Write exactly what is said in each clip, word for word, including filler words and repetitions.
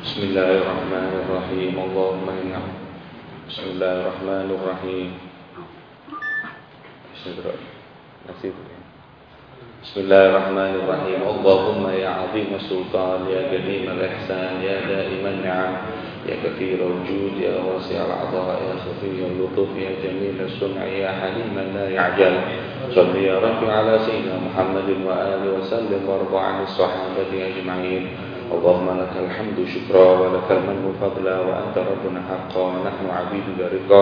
Bismillahirrahmanirrahim. Allahumma inna Bismillahirrahmanirrahim. Bismillahirrahmanirrahim. Allahumma ya azim sultan, ya karim al-ihsan, ya daim an-ni'am, ya kathir al-jud, ya wasi' al-'ata, ya khafi al-lutuf, ya jamil as-sun'i, ya halim la ya'jal. Salli ya Rabbi ala sayyidina Muhammadin wa alihi wa sallim warḍa 'an as-sahabati ajma'in. اللهم لك الحمد شكرا ولك المن فضلا وأنت ربنا حقا ونحن عبيدك رقا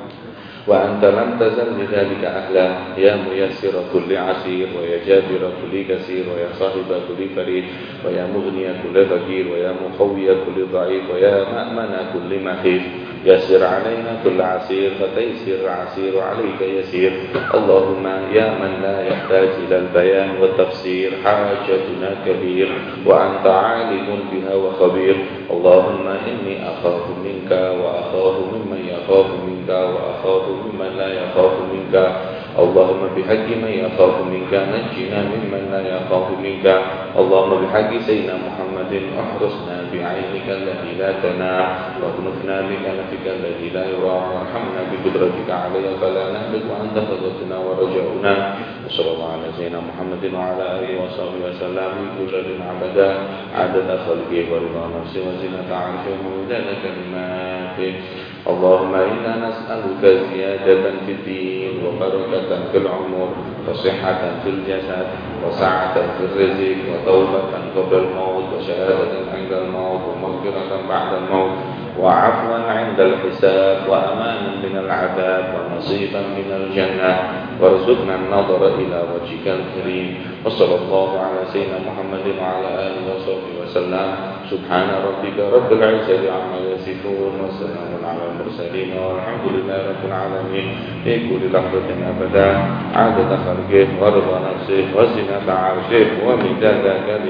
وأنت لم تزل لذلك أهلا يا ميسر كل عسير ويا جابر كل كسير ويا صاحب كل فريد ويا مغني كل فقير ويا مقوي كل ضعيف ويا مأمن كل مخيف يسر علينا كل عسير فتيسر عسير عليك يسير. اللهم يا من لا يحتاج إلى البيان والتفسير حاجتنا كبير وأنت عالم بها وخبير. اللهم إني أخاف منك وأخاف ممن يخاف منك وأخاف ممن لا يخاف منك. اللهم بحق من يخاف منك نجنا ممن لا يخاف منك. اللهم بحق سيدنا محمد احرسنا بعينك التي لا تنام واكنفنا بكنفك الذي لا يرام وارحمنا بقدرتك علي فلا نهلك وأنت قدرتنا ورجاؤنا. وصلى الله على سيدنا محمد وعلى آله وصحبه وسلم كل عبدا عدد خلقه ورضا نفسه وزنة عرشه ومداد كلماته. اللهم إنا نسألك زيادة في الدين وبركة في العمر وصحة في الجسد وسعة في الرزق وتوبة قبل الموت وشهادة عند الموت ومغفرة بعد الموت وعفوا عند الحساب وأمانا من العذاب ونصيبا من الجنة وارزقنا النظر إلى وجهك الكريم. وصلى الله على سيدنا محمد وعلى آله وصحبه وسلم. سبحان ربك رب العزة عما يصفون وسلام على المرسلين والحمد لله رب العالمين. في كل لحظة أبدا عدد خلقه ورضا نفسه وزنة عرشه ومداد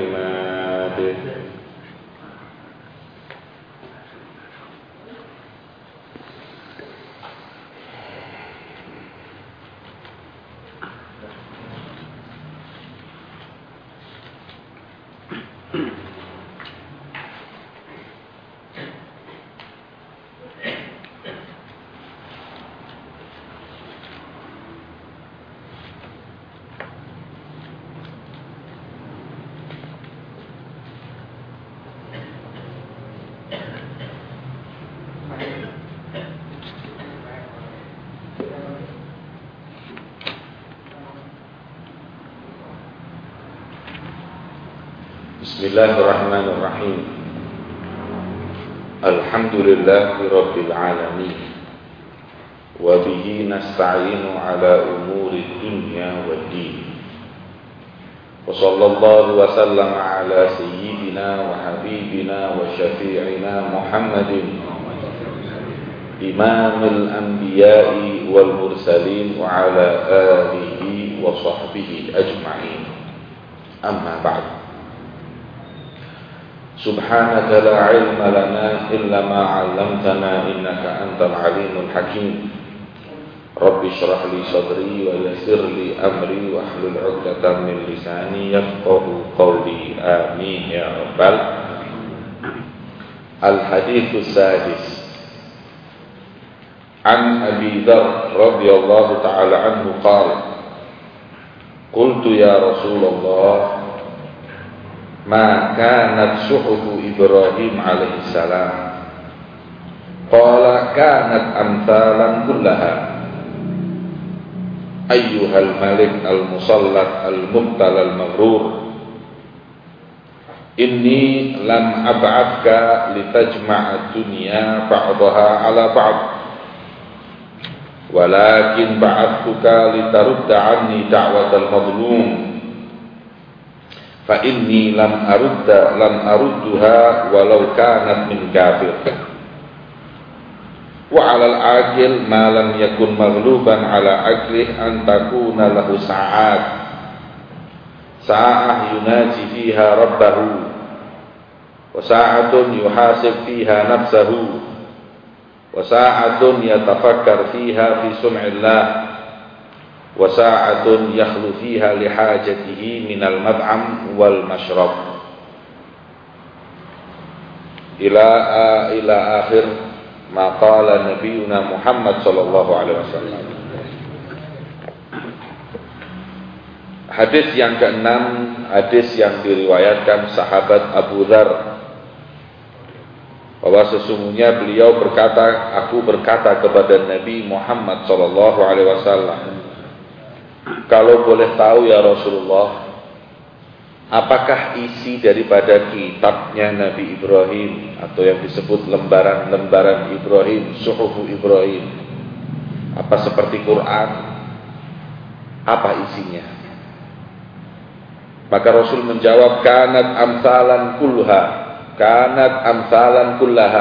كلماته. Bismillahirrahmanirrahim. Alhamdulillahi rabbil alamin. Wa bihi nasta'inu ala umuri dunya waddin. Wa sallallahu wa sallama ala sayyidina wa habibina wa syafi'ina Muhammadin imamil anbiya'i wal mursalin wa ala alihi wa sahbihi ajma'in. Amma ba'd. Subhanaka la ilma lana illa ma 'allamtana innaka antal alimul hakim. Rabbi shrah li sadri wa yassir li amri wa hlul 'uqdatam min lisani yafqahu qawli. Amin ya rabbal. Al hadits sadis. An Abi Dzar radhiyallahu ta'ala anhu qala qultu ya Rasulullah ma kanat suhufu Ibrahim alaihi salam. Qala kanat amthalan kullaha ayyuhal malik al-musallat al-mubtala al-maghrur inni lam ab'athka litajma'a dunya ba'daha ala ba'd walakin ba'athtuka litarudda anni da'watal mazlum fa inni lam arudda lam arudduha walau kanat min kafir wa 'alal aqil ma lam yakun maghluban 'ala aqlih an takuna lahu sa'at sa'ah yunaji fiha rabbahu wa sa'atun yuhasib fiha nafsahu wa sa'atun yatafakkar fiha fi sun'illah wa sa'atun yakhlu fiha lihajatihi minal mat'am wal mashrab. ila ila akhir maqala nabiyuna Muhammad sallallahu alaihi wasallam. Hadis yang keenam, hadis yang diriwayatkan sahabat Abu Dzar, bahwa sesungguhnya beliau berkata, aku berkata kepada Nabi Muhammad sallallahu alaihi wasallam, kalau boleh tahu ya Rasulullah, apakah isi daripada kitabnya Nabi Ibrahim atau yang disebut lembaran-lembaran Ibrahim, suhufu Ibrahim? Apa seperti Quran? Apa isinya? Maka Rasul menjawab, kanat amsalan kulha, kanat amsalan kullaha.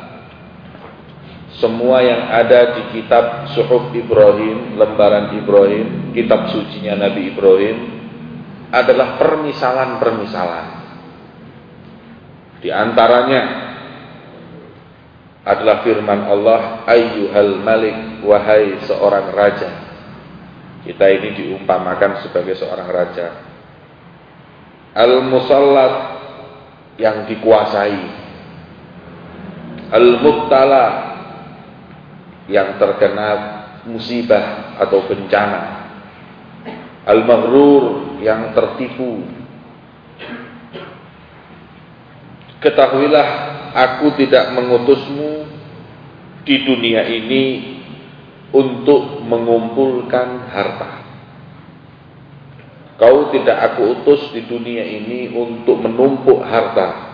Semua yang ada di kitab suhuf Ibrahim, lembaran Ibrahim, kitab sucinya Nabi Ibrahim, adalah permisalan-permisalan. Di antaranya adalah firman Allah, ayyuhal malik, wahai seorang raja. Kita ini diumpamakan sebagai seorang raja. Al-musallat, yang dikuasai. Al-mubtala, yang terkena musibah atau bencana. Al-maghrur, yang tertipu. Ketahuilah, aku tidak mengutusmu di dunia ini untuk mengumpulkan harta. Kau tidak aku utus di dunia ini untuk menumpuk harta.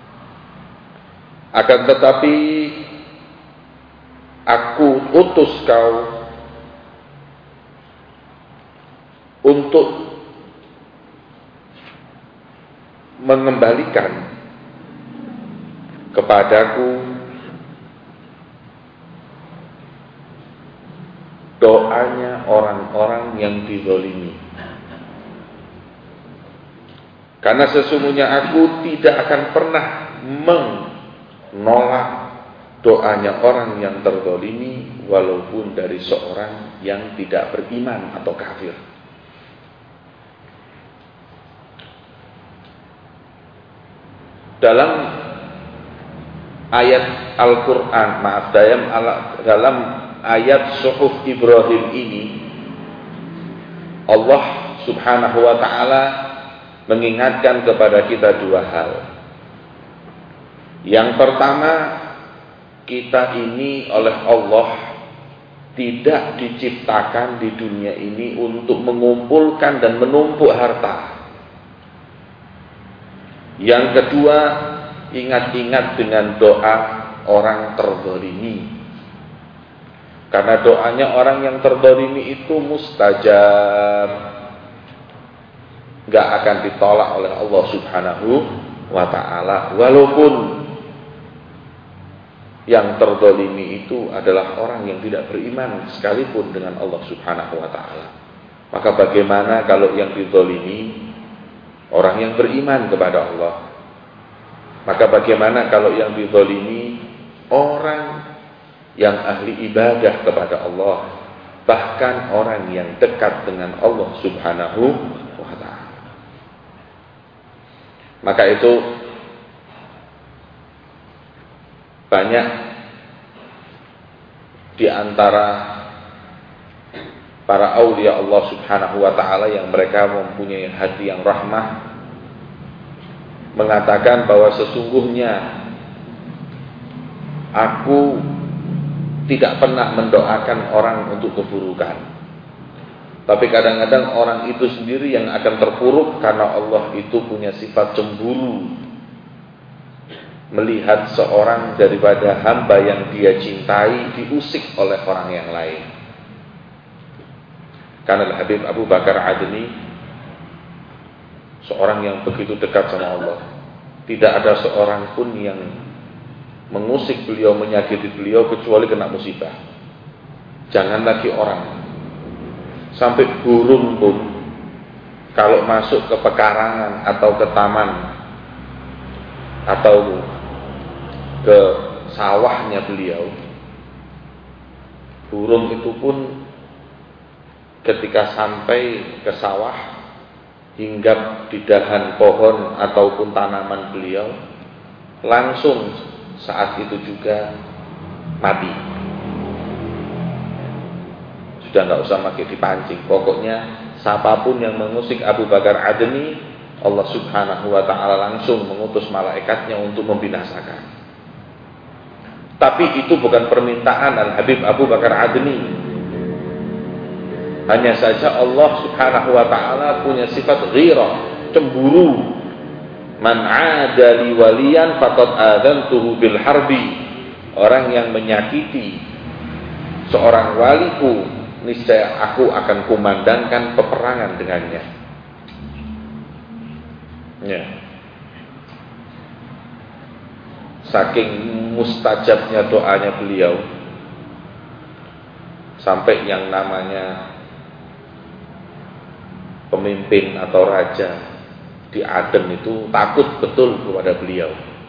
Akan tetapi aku utus kau untuk mengembalikan kepadaku doanya orang-orang yang dizalimi. Karena sesungguhnya aku tidak akan pernah menolak doanya orang yang terzalimi, walaupun dari seorang yang tidak beriman atau kafir. Dalam ayat Al-Quran, maaf, dalam ayat suhuf Ibrahim ini, Allah subhanahu wa ta'ala mengingatkan kepada kita dua hal. Yang pertama, kita ini oleh Allah tidak diciptakan di dunia ini untuk mengumpulkan dan menumpuk harta. Yang kedua, ingat-ingat dengan doa orang terzalimi. Karena doanya orang yang terzalimi itu mustajab, gak akan ditolak oleh Allah subhanahu wa ta'ala, walaupun yang terzalimi itu adalah orang yang tidak beriman sekalipun dengan Allah subhanahu wa ta'ala. Maka bagaimana kalau yang dizalimi orang yang beriman kepada Allah? Maka bagaimana kalau yang dizalimi orang yang ahli ibadah kepada Allah, bahkan orang yang dekat dengan Allah subhanahu wa ta'ala? Maka itu banyak di antara para aulia Allah subhanahu wa ta'ala yang mereka mempunyai hati yang rahmah, mengatakan bahwa sesungguhnya aku tidak pernah mendoakan orang untuk keburukan. Tapi kadang-kadang orang itu sendiri yang akan terpuruk, karena Allah itu punya sifat cemburu melihat seorang daripada hamba yang dia cintai diusik oleh orang yang lain. Karena Habib Abu Bakar Adni seorang yang begitu dekat sama Allah. Tidak ada seorang pun yang mengusik beliau, menyakiti beliau kecuali kena musibah. Jangan lagi orang, sampai burung pun kalau masuk ke pekarangan atau ke taman atau ke sawahnya beliau, burung itu pun ketika sampai ke sawah, hinggap di dahan pohon ataupun tanaman beliau, langsung saat itu juga mati. Sudah nggak usah pakai dipancing. Pokoknya siapapun yang mengusik Abu Bakar Adni, Allah Subhanahu wa ta'ala langsung mengutus malaikatnya untuk membinasakan. Tapi itu bukan permintaan Al-Habib Abu Bakar Adni. Hanya saja Allah Subhanahu wa ta'ala punya sifat ghirah, cemburu. Man 'ada li waliyan faqad adzantuhu bil harbi. Orang yang menyakiti seorang waliku, niscaya aku akan kumandangkan peperangan dengannya. Ya. Saking mustajabnya doanya beliau, sampai yang namanya pemimpin atau raja di Aden itu takut betul kepada beliau.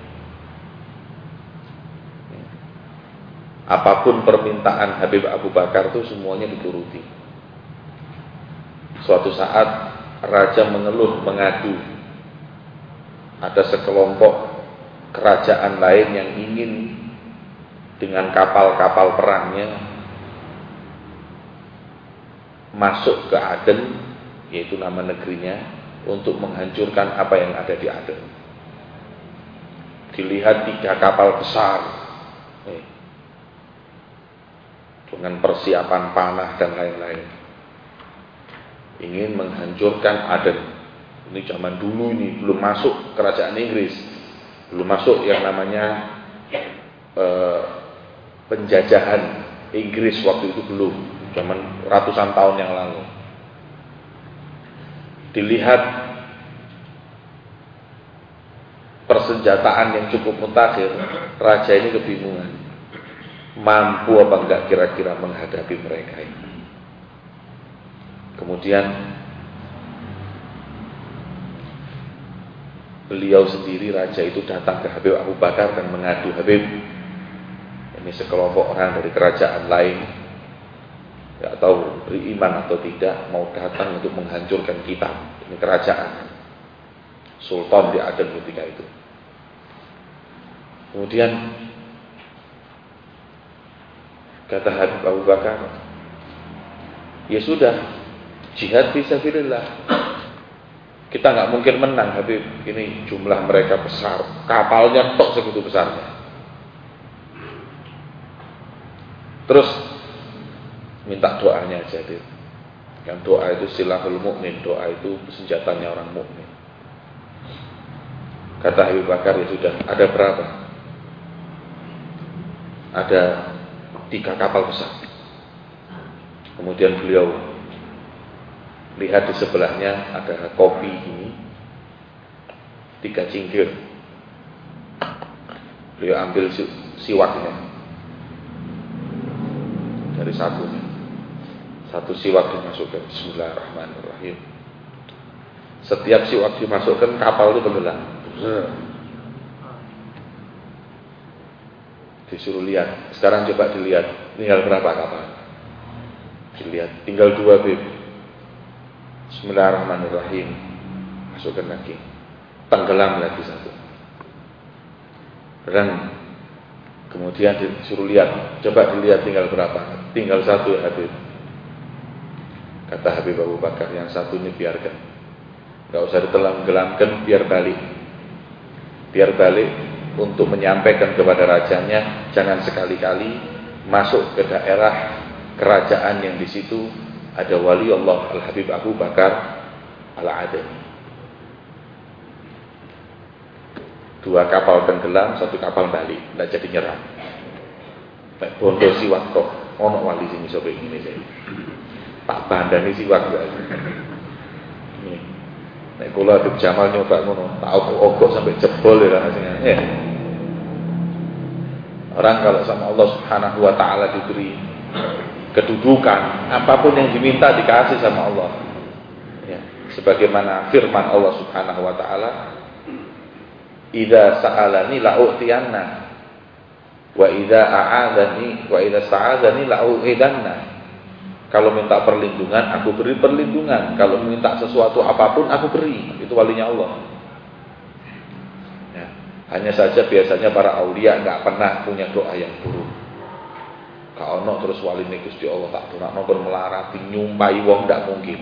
Apapun permintaan Habib Abu Bakar itu semuanya dituruti. Suatu saat raja mengeluh, mengadu, ada sekelompok kerajaan lain yang ingin dengan kapal-kapal perangnya masuk ke Aden, yaitu nama negerinya, untuk menghancurkan apa yang ada di Aden. Dilihat tiga kapal besar dengan persiapan panah dan lain-lain, ingin menghancurkan Aden. Ini zaman dulu, ini belum masuk kerajaan Inggris, belum masuk yang namanya eh, penjajahan Inggris waktu itu, belum, zaman ratusan tahun yang lalu. Dilihat persenjataan yang cukup mutakhir, raja ini kebingungan, mampu apa enggak kira-kira menghadapi mereka ini. Kemudian beliau sendiri, raja itu, datang ke Habib Abu Bakar dan mengadu, Habib, ini sekelompok orang dari kerajaan lain, tidak tahu beriman atau tidak, mau datang untuk menghancurkan kita. Ini kerajaan Sultan di Aden ketika itu. Kemudian kata Habib Abu Bakar, ya sudah, jihad fisabilillah. Kita nggak mungkin menang, Habib. Ini jumlah mereka besar, kapalnya tok segitu besarnya. Terus minta doanya aja, Dir. Yang doa itu silahul mukmin, doa itu senjatanya orang mukmin. Kata Habib Bakar, ya sudah, ada berapa? Ada tiga kapal besar. Kemudian beliau lihat di sebelahnya ada kopi ini, tiga cingkir. Beliau ambil siwaknya dari satunya, satu siwak dimasukkan, bismillahirrahmanirrahim. Setiap siwak dimasukkan, kapal itu tenggelam. Disuruh lihat, sekarang coba dilihat, tinggal berapa kapal? Dilihat, tinggal dua, Bib. Bismillahirrahmanirrahim. Masukkan lagi, tenggelam lagi satu. Dan kemudian disuruh lihat, coba dilihat tinggal berapa? Tinggal satu, ya Habib. Kata Habib Abu Bakar, yang satu ini biarkan, gak usah ditenggelamkan, biar balik. Biar balik untuk menyampaikan kepada rajanya, jangan sekali-kali masuk ke daerah kerajaan yang di situ ada wali Allah Al-Habib Abu Bakar Al-Adani. Dua kapal tenggelam, satu kapal balik, tidak jadi nyerang. Nek bondo siwak tok, ono wali sing iso begini saya. Tak bandani siwak gak. Nek kula Habib Jamal nyoba ngono, tak ogok sampai jebol ya rasanya. Ya. Orang kalau sama Allah Subhanahu wa taala diberi kedudukan, apapun yang diminta dikasih sama Allah. Ya, sebagaimana firman Allah Subhanahu wa taala, "Idza sa'alani la'utiyanna wa idza a'adani wa idza sta'adani la'u'idanna." Kalau minta perlindungan, aku beri perlindungan. Kalau minta sesuatu apapun, aku beri. Itu walinya Allah. Ya. Hanya saja biasanya para aulia nggak pernah punya doa yang buruk. Kak ono terus waline Gusti Allah tak donakno kon melarati nyumpai wong nggak mungkin.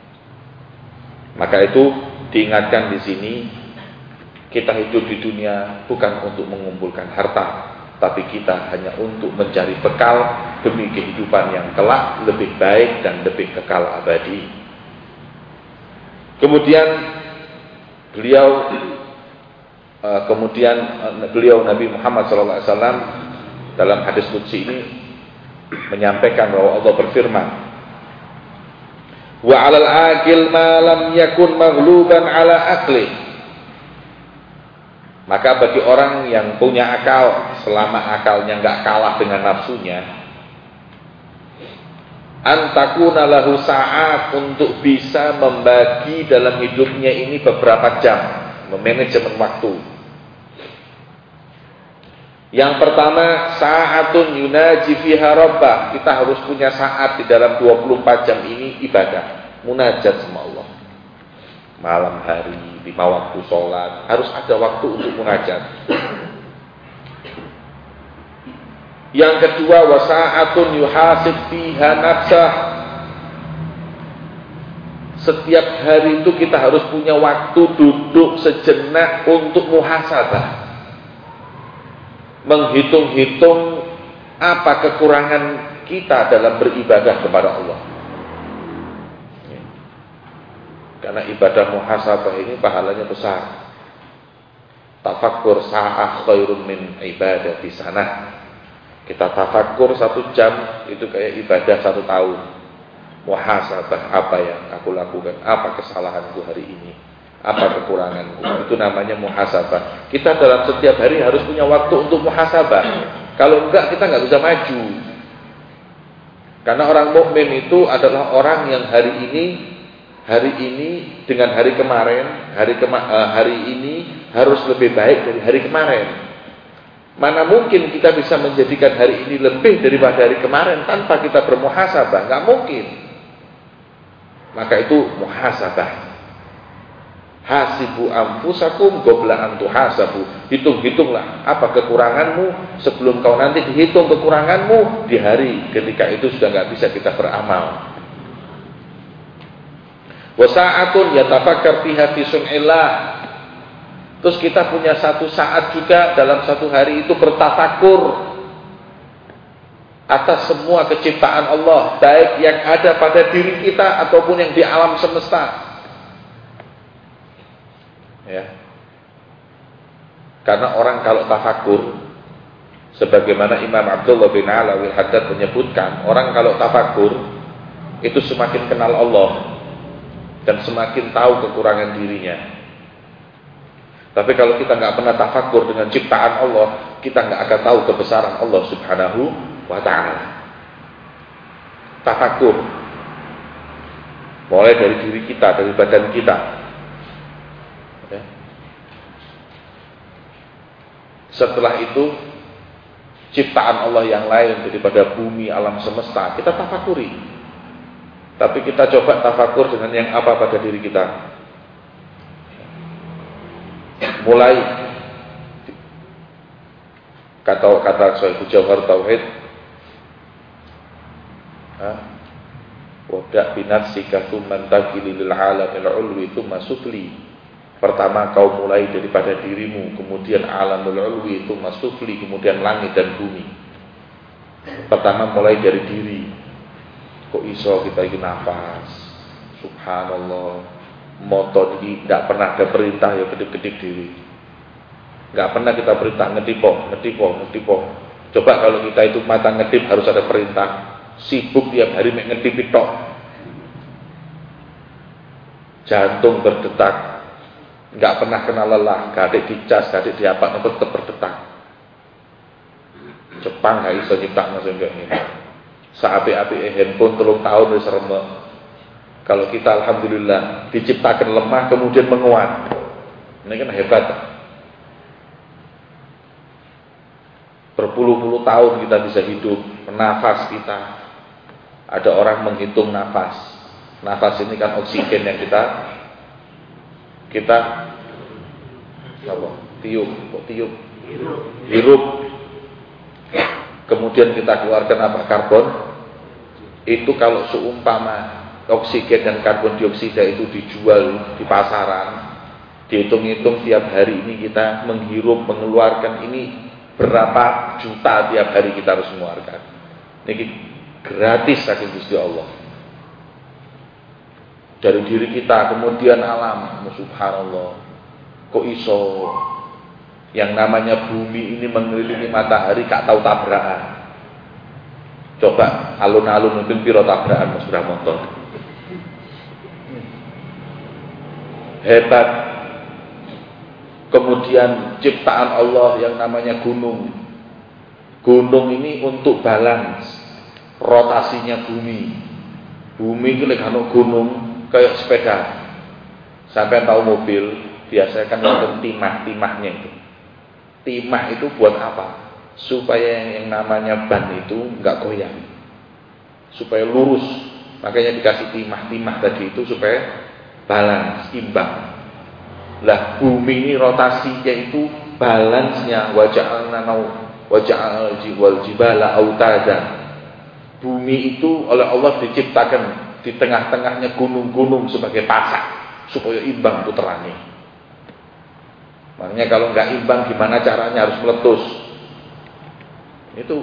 Maka itu diingatkan di sini, kita hidup di dunia bukan untuk mengumpulkan harta, tapi kita hanya untuk mencari bekal demi kehidupan yang kelak lebih baik dan lebih kekal abadi. Kemudian beliau kemudian beliau Nabi Muhammad shallallahu alaihi wasallam dalam hadis qudsi ini menyampaikan bahwa Allah berfirman, wa 'alal aqil ma lam yakun maghluban 'ala aqli. Maka bagi orang yang punya akal, selama akalnya enggak kalah dengan nafsunya, antakuna lahu sa'at, untuk bisa membagi dalam hidupnya ini beberapa jam, memanajemen waktu. Yang pertama, sa'atun yunaji fiha rabbah. Kita harus punya saat di dalam dua puluh empat jam ini ibadah, munajat sama Allah. Malam hari, lima waktu sholat, harus ada waktu untuk munajat. Yang kedua, wasa'atun yuhasib fiha nafsah. Setiap hari itu kita harus punya waktu duduk sejenak untuk muhasabah, menghitung-hitung apa kekurangan kita dalam beribadah kepada Allah. Karena ibadah muhasabah ini pahalanya besar. Tafakkur sa'ah khairun min ibadah di sana. Kita tafakkur satu jam itu kayak ibadah satu tahun. Muhasabah, apa yang aku lakukan, apa kesalahanku hari ini, apa kekuranganku, itu namanya muhasabah. Kita dalam setiap hari harus punya waktu untuk muhasabah. Kalau enggak, kita enggak bisa maju. Karena orang mukmin itu adalah orang yang hari ini hari ini dengan hari kemarin, hari kema- uh, hari ini harus lebih baik dari hari kemarin. Mana mungkin kita bisa menjadikan hari ini lebih daripada hari kemarin tanpa kita bermuhasabah? Enggak mungkin. Maka itu muhasabah. Hasibu anfusakum qabla an tuhasabu. Hitung-hitunglah apa kekuranganmu sebelum kau nanti dihitung kekuranganmu di hari ketika itu sudah enggak bisa kita beramal. Wasa'atun yatafakkar fiha fi sun'illah. Terus kita punya satu saat juga dalam satu hari itu bertafakur atas semua keciptaan Allah, baik yang ada pada diri kita ataupun yang di alam semesta. Ya. Karena orang kalau tafakur, sebagaimana Imam Abdullah bin Alawi Haddad menyebutkan, orang kalau tafakur itu semakin kenal Allah dan semakin tahu kekurangan dirinya. Tapi kalau kita nggak pernah tafakur dengan ciptaan Allah, kita nggak akan tahu kebesaran Allah Subhanahu wa ta'ala. Tafakur mulai dari diri kita, dari badan kita. Ya. Setelah itu ciptaan Allah yang lain daripada bumi, alam semesta, kita tafakuri. Tapi kita coba tafakur dengan yang apa pada diri kita. Mulai kata kata Syekh Jawhar Tauhid, wabda binafsika tsumma taqili lil alamil ulwi tsumma sufli. Pertama kau mulai daripada dirimu, kemudian alamul ulwi, tsumma sufli, kemudian langit dan bumi. Pertama mulai dari diri. Kok iso kita ini nafas, subhanallah, moto ini tidak pernah ada perintah ya kedip-kedip diri, nggak pernah kita perintah ngetipo, ngetipo, ngetipo. Coba kalau kita itu mata ngedip harus ada perintah, sibuk tiap hari ngedip tok, jantung berdetak, nggak pernah kenal lelah, gak ada dicas, gak ada diapa, tetap berdetak. Jepang nggak iso nyiptakno sing kayak ini. Saapi-api handphone telung tahun wis remek. Kalau kita alhamdulillah diciptakan lemah kemudian menguat. Ini kan hebat. Berpuluh-puluh tahun kita bisa hidup, nafas kita. Ada orang menghitung nafas. Nafas ini kan oksigen yang kita kita apa? tiup, kok tiup? Hirup. Kemudian kita keluarkan apa? Karbon. Itu kalau seumpama oksigen dan karbon dioksida itu dijual di pasaran, dihitung-hitung tiap hari ini kita menghirup, mengeluarkan ini berapa juta tiap hari kita harus mengeluarkan. Ini gratis saking Gusti Allah. Dari diri kita, kemudian alam, subhanallah. Kok iso yang namanya bumi ini mengelilingi matahari gak tahu tabrakan. Coba alun-alun mungkin piro tabrakan sepeda motor. Hebat. Kemudian ciptaan Allah yang namanya gunung. Gunung ini untuk balance rotasinya bumi. Bumi itu lek ana gunung kayak sepeda. Sampai tahu mobil, biasanya kan wonten timah-timahnya itu. Timah itu buat apa? Supaya yang namanya ban itu enggak goyang. Supaya lurus. Makanya dikasih timah-timah tadi itu supaya balance, imbang. Lah bumi ini rotasinya itu balance-nya waja'alna waja'al wal jibala autada. Bumi itu oleh Allah diciptakan di tengah-tengahnya gunung-gunung sebagai pasak supaya imbang puterannya. Makanya kalau nggak imbang gimana caranya, harus meletus. Itu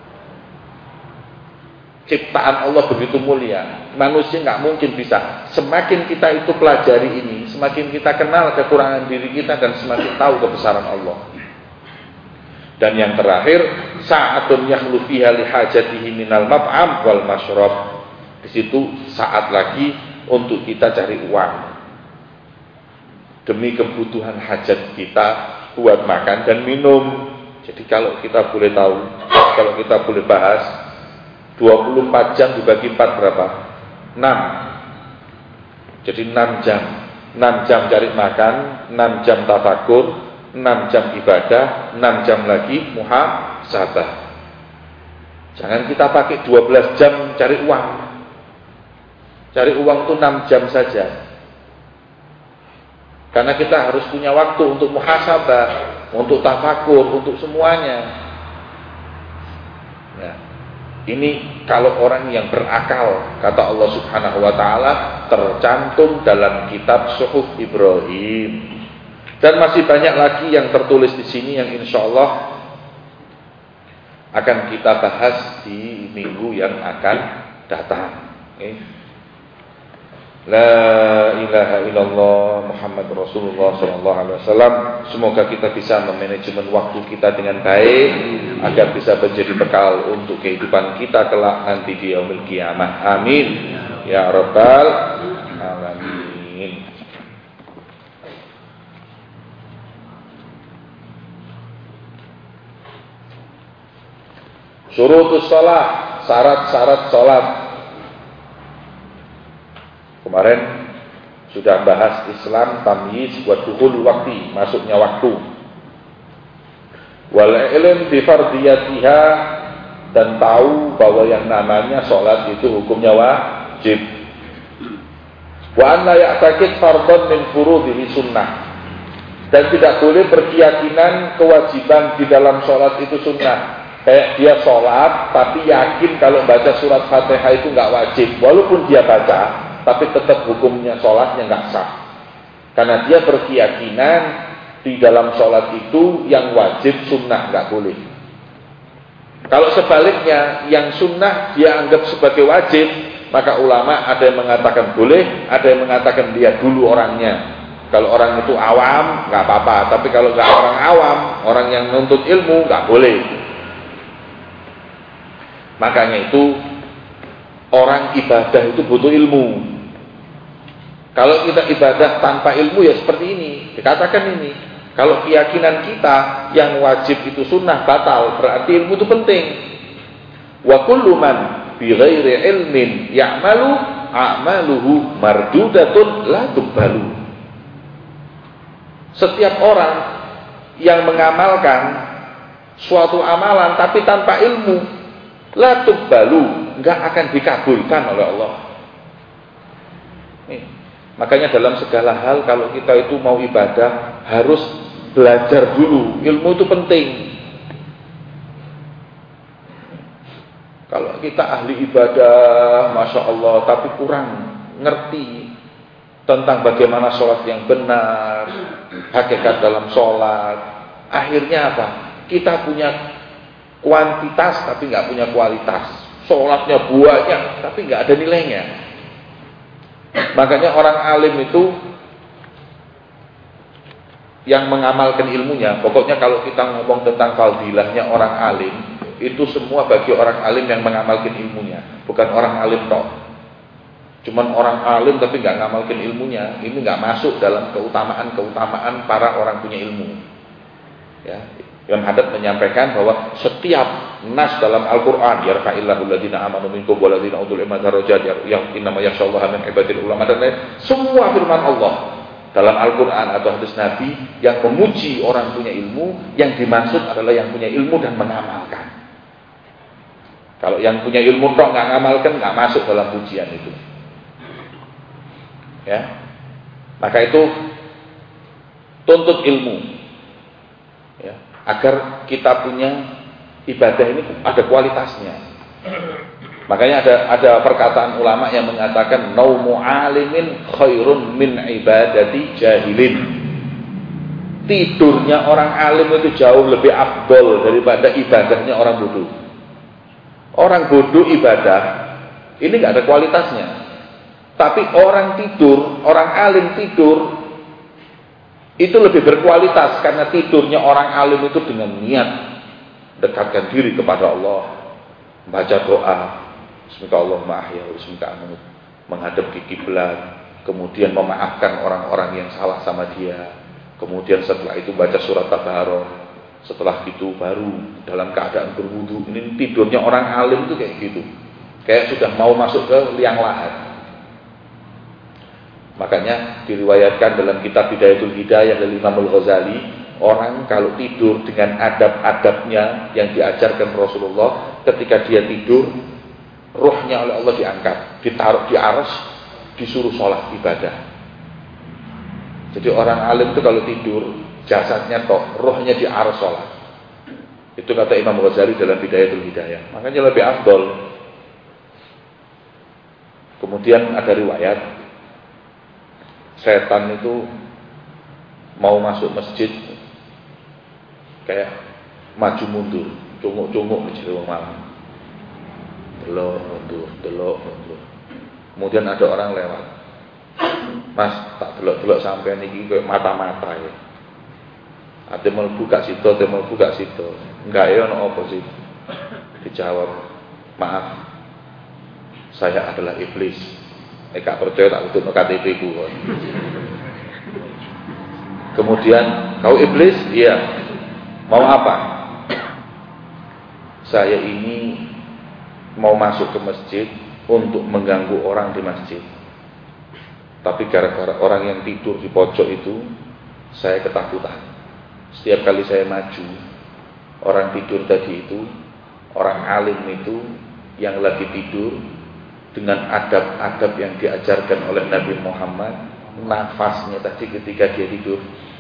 ciptaan Allah begitu mulia, manusia nggak mungkin bisa. Semakin kita itu pelajari ini, semakin kita kenal kekurangan diri kita dan semakin tahu kebesaran Allah. Dan yang terakhir, sa'atun yakhlu fiha li hajatihi minal maf'am wal masyrab. Di situ saat lagi untuk kita cari uang demi kebutuhan hajat kita buat makan dan minum. Jadi kalau kita boleh tahu, kalau kita boleh bahas, dua puluh empat jam dibagi empat berapa? enam. Jadi enam jam. enam jam cari makan, enam jam tafakur, enam jam ibadah, enam jam lagi muhasabah. Jangan kita pakai dua belas jam cari uang. Cari uang itu enam jam saja. Karena kita harus punya waktu untuk muhasabah, untuk tafakur, untuk semuanya. Nah, ini kalau orang yang berakal, kata Allah Subhanahu wa taala, tercantum dalam kitab Suhuf Ibrahim. Dan masih banyak lagi yang tertulis di sini yang insya Allah akan kita bahas di minggu yang akan datang. Okay. La ilaha illallah Muhammad Rasulullah sallallahu alaihi wasallam. Semoga kita bisa memanajemen waktu kita dengan baik agar bisa menjadi bekal untuk kehidupan kita kelak nanti di yaumil qiyamah. Amin ya rabbal alamin. Syurutus shalah, syarat-syarat salat. Kemarin sudah bahas Islam tamyiz buat dukhul waktu, masuknya waktu. Wal ilm bi fardiyatiha, dan tahu bahwa yang namanya salat itu hukumnya wajib. Wa an la ya'taqid fardhan min furudhihi sunnah. Dan tidak boleh berkeyakinan kewajiban di dalam salat itu sunnah. Kayak dia sholat tapi yakin kalau baca surat Fatihah itu nggak wajib, walaupun dia baca, tapi tetap hukumnya sholatnya nggak sah. Karena dia berkeyakinan di dalam sholat itu yang wajib sunnah nggak boleh. Kalau sebaliknya yang sunnah dia anggap sebagai wajib, maka ulama ada yang mengatakan boleh, ada yang mengatakan dia dulu orangnya. Kalau orang itu awam nggak apa-apa, tapi kalau nggak orang awam, orang yang menuntut ilmu nggak boleh. Makanya itu orang ibadah itu butuh ilmu. Kalau kita ibadah tanpa ilmu ya seperti ini. Dikatakan ini, kalau keyakinan kita yang wajib itu sunnah batal, berarti ilmu itu penting. Wa kullu man bi ghairi ilmin ya'malu a'maluhu mardudatun la tuqbalu. Setiap orang yang mengamalkan suatu amalan tapi tanpa ilmu, la tuqbalu, enggak akan dikabulkan oleh Allah. Nih, makanya dalam segala hal kalau kita itu mau ibadah harus belajar dulu, ilmu itu penting. Kalau kita ahli ibadah, Masya Allah, tapi kurang ngerti tentang bagaimana sholat yang benar, hakikat dalam sholat, akhirnya apa? Kita punya kuantitas tapi nggak punya kualitas. Sholatnya banyak tapi nggak ada nilainya. Makanya orang alim itu yang mengamalkan ilmunya, pokoknya kalau kita ngomong tentang fadilahnya orang alim, itu semua bagi orang alim yang mengamalkan ilmunya, bukan orang alim tok. Cuman orang alim tapi nggak ngamalkan ilmunya, ini nggak masuk dalam keutamaan-keutamaan para orang punya ilmu. Ya, Imam Haddad menyampaikan bahwa setiap nas dalam Al-Quran, yarfa'illahu alladziina aamanu minkum walladziina utul ilma darajat, yang innama yakhsyallaha min ibadil ulama, dan lain, semua firman Allah dalam Al-Quran atau hadis Nabi yang memuji orang punya ilmu, yang dimaksud adalah yang punya ilmu dan mengamalkan. Kalau yang punya ilmu tok nggak ngamalkan, nggak masuk dalam pujian itu. Ya, maka itu tuntut ilmu, ya, agar kita punya ibadah ini ada kualitasnya. Makanya ada ada perkataan ulama yang mengatakan naumu alimin khairun min ibadati jahilin. Tidurnya orang alim itu jauh lebih afdol daripada ibadahnya orang bodoh. Orang bodoh ibadah ini nggak ada kualitasnya. Tapi orang tidur, orang alim tidur itu lebih berkualitas karena tidurnya orang alim itu dengan niat dekatkan diri kepada Allah, baca doa, bismillahirrahmanirrahim, ahya wa bismika amut, menghadap ke kiblat, kemudian memaafkan orang-orang yang salah sama dia, kemudian setelah itu baca surat Tabarak, setelah itu baru dalam keadaan berwudu. Ini tidurnya orang alim itu kayak gitu, kayak sudah mau masuk ke liang lahat. Makanya diriwayatkan dalam kitab Bidayatul Hidayah dari Imam Al-Ghazali, orang kalau tidur dengan adab-adabnya yang diajarkan Rasulullah, ketika dia tidur, ruhnya oleh Allah diangkat, ditaruh di arsy, disuruh sholat ibadah. Jadi orang alim itu kalau tidur, jasadnya tok, ruhnya di arsy sholat. Itu kata Imam Ghazali dalam Bidayatul Hidayah. Makanya lebih afdol. Kemudian ada riwayat, setan itu mau masuk masjid kayak maju mundur, cunguk-cunguk di jero malam. Delok mundur, delok mundur. Kemudian ada orang lewat. Mas, tak delok-delok sampai niki koyo mata-mata ya. Ate mlebu gak sida, ate mlebu gak sida. Enggak ya ono apa sih? Dijawab, "Maaf. Saya adalah iblis." Eh gak percaya tak butuh K T P ku. Kemudian, kau iblis? Iya. Mau apa? Saya ini mau masuk ke masjid untuk mengganggu orang di masjid. Tapi gara-gara orang yang tidur di pojok itu, saya ketakutan. Setiap kali saya maju, orang tidur tadi itu, orang alim itu yang lagi tidur, dengan adab-adab yang diajarkan oleh Nabi Muhammad, nafasnya tadi ketika dia tidur,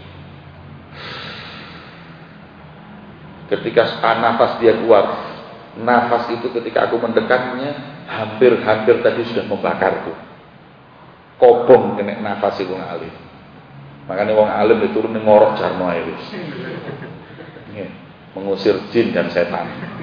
ketika nafas dia keluar, nafas itu ketika aku mendekatnya, hampir-hampir tadi sudah membakarku. Kobong kena nafas si wong alim. Makanya wong alim itu turun ngorok jarno ae wis. Mengusir jin dan setan.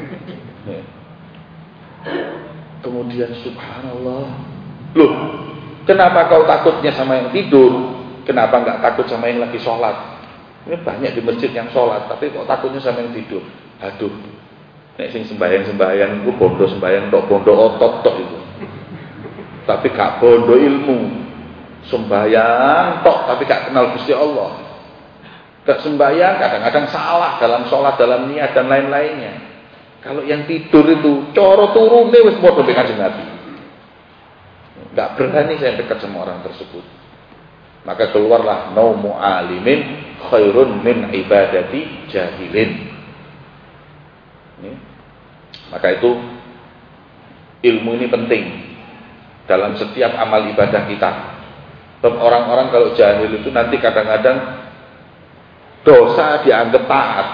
Kemudian subhanallah, loh, kenapa kau takutnya sama yang tidur? Kenapa enggak takut sama yang lagi sholat? Ini banyak di masjid yang sholat, tapi kok takutnya sama yang tidur? Aduh, nek sing sembahyang-sembahyang itu bondo sembahyang tok, bondo otot tok itu. Tapi gak bondo ilmu. Sembahyang tok tapi gak kenal Gusti Allah. Gak sembahyang, kadang-kadang salah dalam sholat, dalam niat dan lain-lainnya. Kalau yang tidur itu coro turune wis padha dengan Kanjeng Nabi. Enggak berani saya dekat sama orang tersebut. Maka keluarlah naumu alimin khairun min ibadati jahilin. Ini. Maka itu ilmu ini penting dalam setiap amal ibadah kita. Orang-orang kalau jahil itu nanti kadang-kadang dosa dianggap taat.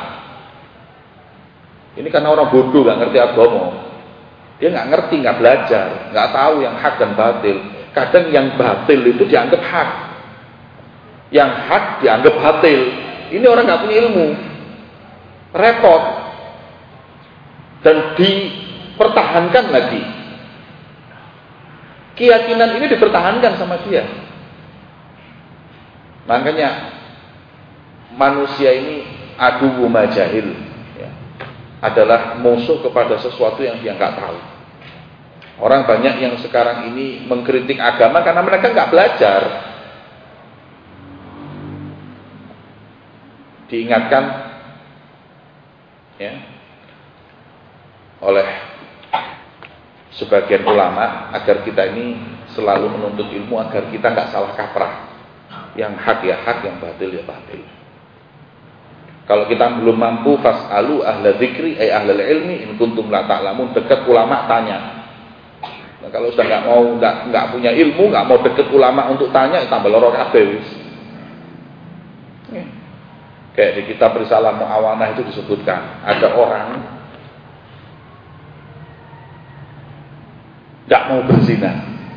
Ini karena orang bodoh, nggak ngerti agama. Dia nggak ngerti, nggak belajar, nggak tahu yang hak dan batil. Kadang yang batil itu dianggap hak, yang hak dianggap batil. Ini orang nggak punya ilmu, repot, dan dipertahankan lagi. Keyakinan ini dipertahankan sama dia. Makanya manusia ini adu majahil, ya, adalah musuh kepada sesuatu yang dia nggak tahu. Orang banyak yang sekarang ini mengkritik agama karena mereka nggak belajar. Diingatkan, ya, oleh sebagian ulama agar kita ini selalu menuntut ilmu agar kita nggak salah kaprah. Yang hak ya hak, yang batil ya batil. Kalau kita belum mampu, fas'alu ahla dzikri ay ahlal ilmi in kuntum la ta'lamun, dekat ulama tanya. Nah, kalau sudah nggak mau nggak nggak punya ilmu, nggak mau dekat ulama untuk tanya, tambah loro kabeh wis. Kayak di kitab Risalah Mu'awanah itu disebutkan ada orang nggak mau berzina,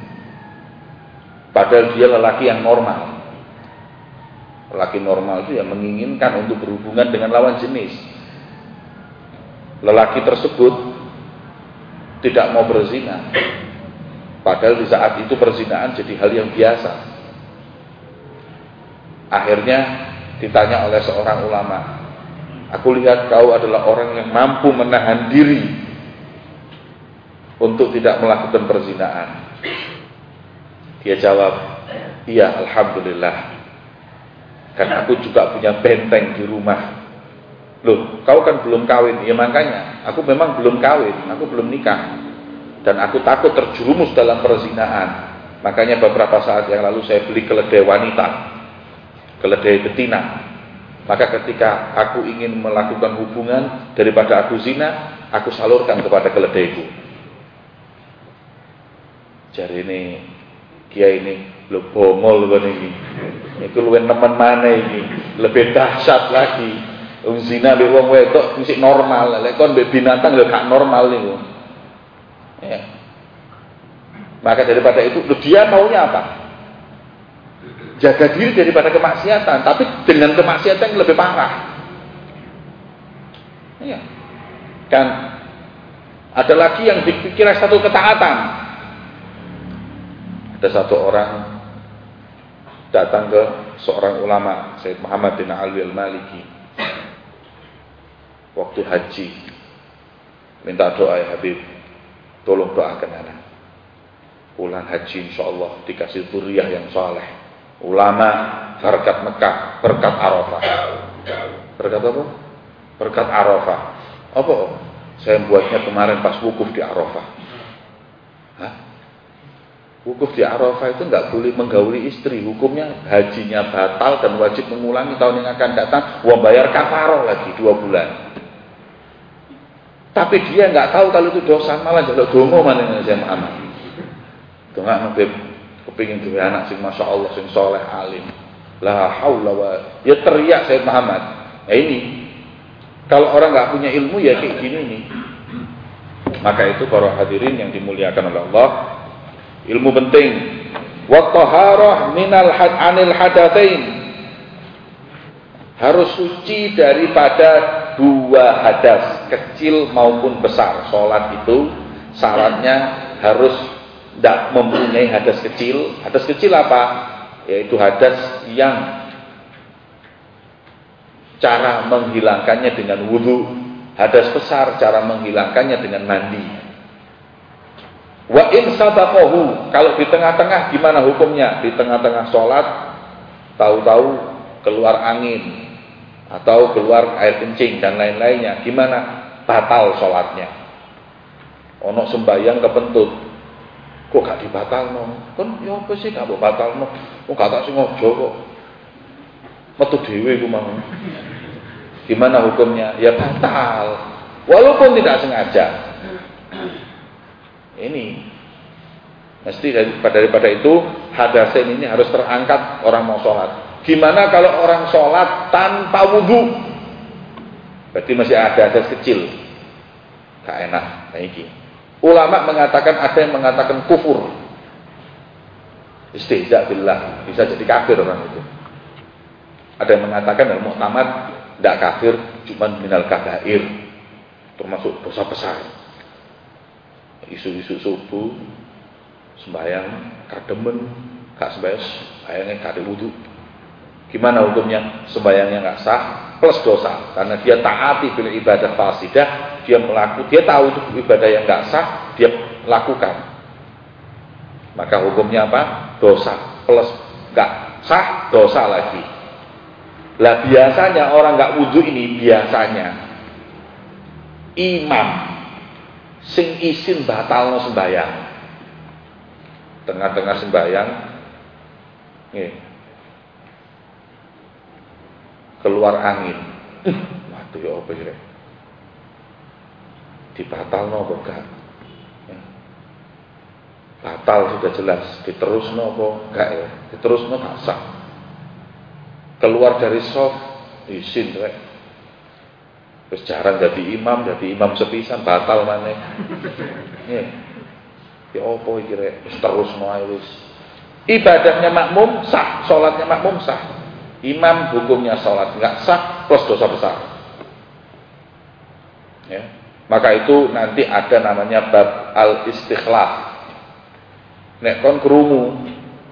padahal dia lelaki yang normal. Lelaki normal itu yang menginginkan untuk berhubungan dengan lawan jenis. Lelaki tersebut tidak mau berzina, padahal di saat itu perzinaan jadi hal yang biasa. Akhirnya ditanya oleh seorang ulama, aku lihat kau adalah orang yang mampu menahan diri untuk tidak melakukan perzinaan. Dia jawab, iya alhamdulillah, kan aku juga punya benteng di rumah. Loh, kau kan belum kawin. Ya makanya, aku memang belum kawin, aku belum nikah, dan aku takut terjerumus dalam perzinaan. Makanya beberapa saat yang lalu saya beli keledai wanita, keledai betina. Maka ketika aku ingin melakukan hubungan, daripada aku zina, aku salurkan kepada keledaiku. Jadi ini kiai ini lo bomol kan ini. Iku luwih nemen mana ini, lebih dahsyat lagi. Wong zina mbek wong wedok mesti normal, lek kon mbek binatang lho gak normal niku. Ya. Maka daripada itu, dia maunya apa? Jaga diri daripada kemaksiatan, tapi dengan kemaksiatan yang lebih parah. Iya. Kan ada lagi yang dikira satu ketaatan. Ada satu orang datang ke seorang ulama, Sayyid Muhammad bin Alwi al-Maliki, waktu haji, minta doa, ya Habib, tolong doakan anak. Pulang haji insyaallah dikasih zuriyah yang saleh. Ulama, berkat Mekah, berkat Arafah. Berkat apa? Berkat Arafah. Apa? Saya buatnya kemarin pas wukuf di Arafah. Hah? Wukuf di Arafah itu nggak boleh menggauli istri. Hukumnya hajinya batal dan wajib mengulangi tahun yang akan datang. Wah, bayar kafaroh lagi dua bulan. Tapi dia nggak tahu kalau itu dosa, malah jaluk dongo mana saya Muhammad. Dongo ngebeb kepingin duwe anak sing masya Allah sing soleh alim. La haula wa, ya teriak Sayyid Muhammad. Nah ini kalau orang nggak punya ilmu ya kayak gini nih. Maka itu para hadirin yang dimuliakan oleh Allah, ilmu penting. Wa taharah minal had anil hadatsain, harus suci daripada dua hadas, kecil maupun besar. Salat itu syaratnya harus tidak mempunyai hadas kecil. Hadas kecil apa? Yaitu hadas yang cara menghilangkannya dengan wudu. Hadas besar cara menghilangkannya dengan mandi. Wa in sabaqahu, kalau di tengah-tengah gimana hukumnya? Di tengah-tengah sholat tahu-tahu keluar angin atau keluar air kencing dan lain-lainnya, gimana? Batal sholatnya. Ono sembayang kepentut, kok gak dibatalno? Kan ya apa sih gak batalno? Kok gak tak sengaja kok. Metu dhewe ku mau. Gimana hukumnya? Ya batal, walaupun tidak sengaja. Ini mesti daripada, daripada itu hadasain ini harus terangkat orang mau sholat. Gimana kalau orang sholat tanpa wudhu? Berarti masih ada hadas kecil. Gak enak. Nah, ini. Ulama mengatakan, ada yang mengatakan kufur. Istihza billah, bisa jadi kafir orang itu. Ada yang mengatakan dalam muktamad tidak kafir, cuma minal kabair, termasuk dosa besar. Isu-isu subuh, sembahyang, kademen, gak sembahyang, sembahyangnya gak ada wudu. Gimana hukumnya? Sembahyangnya gak sah plus dosa, karena dia taati bil ibadah fasidah, dia melakukan, dia tahu itu ibadah yang gak sah, dia lakukan. Maka hukumnya apa? Dosa plus gak sah, dosa lagi. Lah biasanya orang gak wudu ini biasanya imam sing isin batalno sembahyang. Tengah-tengah sembahyang nih, keluar angin. Waduh ya apa ya? Dibatalno apa gak? Batal sudah jelas, diterusno apa enggak ya? Diterusno gak sah. Keluar dari shaf isin rek. Wis jarang jadi imam, jadi imam sepisan batal maneh. Nggih. Ya apa iki rek? Wis terusno ae wis. Ibadahnya makmum sah, salatnya makmum sah. Imam hukumnya salat enggak sah plus dosa besar. Ya. Maka itu nanti ada namanya bab al-istikhlaf. Nek kon krungu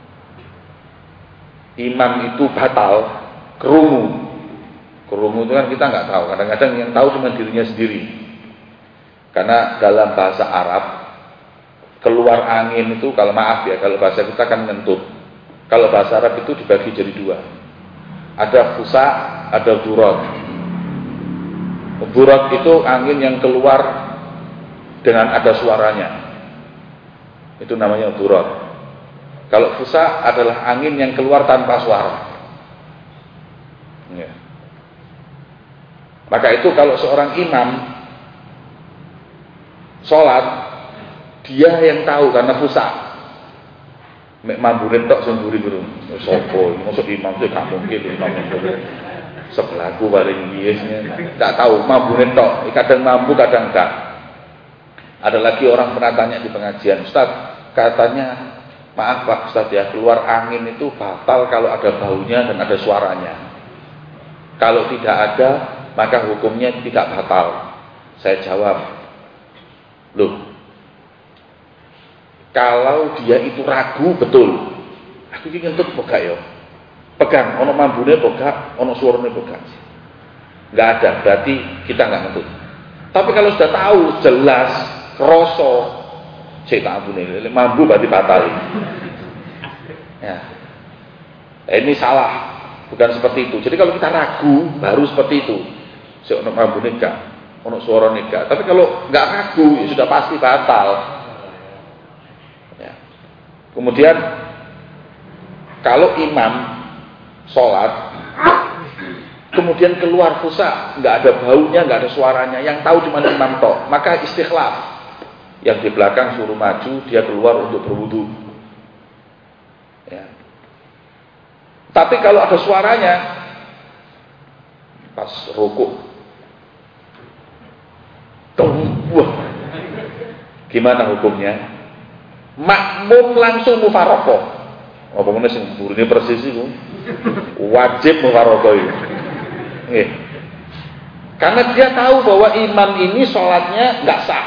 imam itu batal, krungu. Krungu itu kan kita nggak tahu. Kadang-kadang yang tahu cuma dirinya sendiri. Karena dalam bahasa Arab keluar angin itu, kalau maaf ya, kalau bahasa kita kan ngentut. Kalau bahasa Arab itu dibagi jadi dua. Ada fusa, ada durot. Durot itu angin yang keluar dengan ada suaranya. Itu namanya durot. Kalau fusa adalah angin yang keluar tanpa suara. Ya. Maka itu kalau seorang imam sholat, dia yang tahu karena fusa. Mek mamburin tok sing mburi burung. Sopo, masuk imam itu gak mungkin imam itu. Sebelahku paling biasnya enggak tahu mamburin tok, kadang mampu kadang enggak. Ada lagi orang pernah tanya di pengajian, Ustaz, katanya maaf Pak Ustaz ya, keluar angin itu batal kalau ada baunya dan ada suaranya. Kalau tidak ada, maka hukumnya tidak batal. Saya jawab, loh, kalau dia itu ragu betul, aku ini ngentut pegak ya, pegang, ono mambune pegak, ono suaranya pegak, nggak ada, berarti kita nggak ngentut. Tapi kalau sudah tahu jelas, kroso, cek tak ampun ini, mambu berarti batal. Ya, nah, ini salah, bukan seperti itu. Jadi kalau kita ragu, baru seperti itu. Cek ono mambune enggak, ono suaranya enggak. Tapi kalau nggak ragu, ya sudah pasti batal. Kemudian kalau imam sholat, kemudian keluar fusa, nggak ada baunya, nggak ada suaranya, yang tahu cuma imam tok, maka istikhlaf. Yang di belakang suruh maju, dia keluar untuk berwudu. Ya. Tapi kalau ada suaranya, pas rukuk, wah, gimana hukumnya? Makmum langsung mufarokoh. Apa mana sing burine persis iku? Wajib mufarokoh itu. Nggih. Karena dia tahu bahwa imam ini sholatnya nggak sah.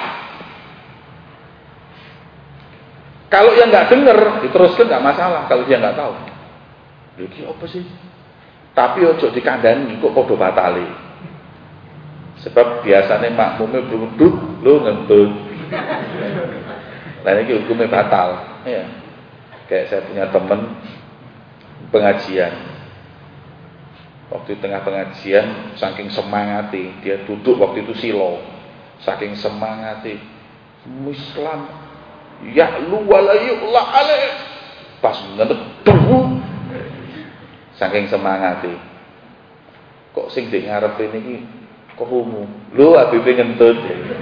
Kalau yang nggak dengar, diteruskan nggak masalah. Kalau dia nggak tahu, iki apa sih? Tapi ojo dikandani kok podo batali. Sebab biasanya makmumnya berwudhu, lo ngentut. Nah ini hukumnya batal. Ya. Kayak saya punya teman pengajian. Waktu tengah pengajian, saking semangati, dia duduk waktu itu silo. Saking semangati, Islam, ya lu walayu'la alaih. Pas ngededuh, saking semangati. Kok sing di ngarep ini kerumu? Lu Habib ngentut.